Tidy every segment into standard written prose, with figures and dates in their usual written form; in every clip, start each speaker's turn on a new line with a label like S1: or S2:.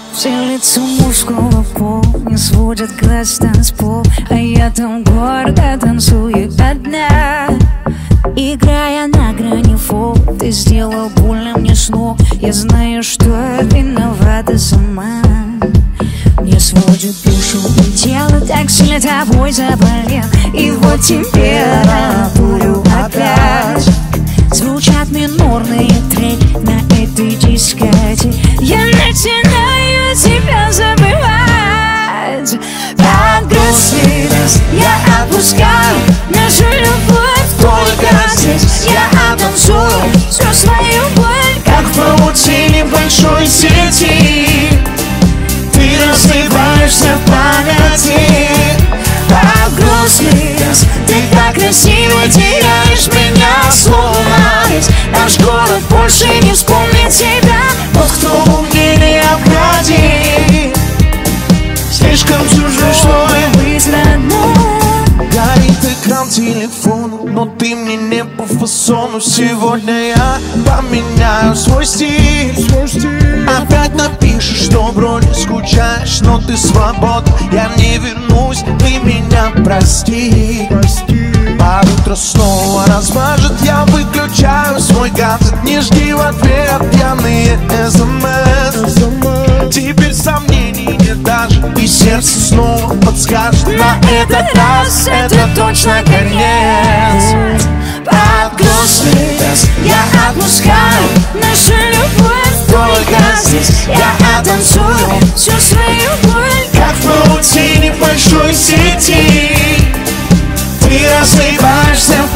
S1: Все лица мужского пола не сводят глаз танцпол, а я там гордо танцую одна. Играя на грани фол, ты сделал больно мне снова. Я знаю, что виновата сама. Мне сводит душу и тело, так сильно тобой заболел. И вот температуру опять. Звучат минорные треки на этой дискотеке. Я начинаю тебя забывать. Подгрузилась, я отпускаю нашу любовь только здесь. Я оттанцую всю свою боль,
S2: как в паутине большой сети. Ты разливаешься в памяти.
S1: Подгрузилась, ты так красиво теряешь меня, словно весь наш город больше не вспомнит тебя.
S2: Вот кто умнее необходим, слишком чужой, чтобы
S1: быть родным.
S2: Горит экран телефона, но ты мне не по фасону. Сегодня я поменяю свой стиль. Опять напишешь, что вроде скучаешь, но ты свободна. Я не вернусь, ты меня прости. Под утро снова размажет, я выключаю свой гаджет. Не жди в ответ пьяные СМС. Теперь сомнений нет даже, и сердце снова подскажет: на этот раз это точно конец.
S1: Подгрузилась, я отпускаю нашу любовь только здесь. Я оттанцую всю свою боль,
S2: как в паутине большой сети. Ты разливаешься в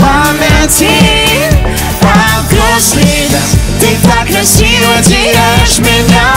S2: памяти.
S1: Подгрузилась,
S2: ты так красиво теряешь меня,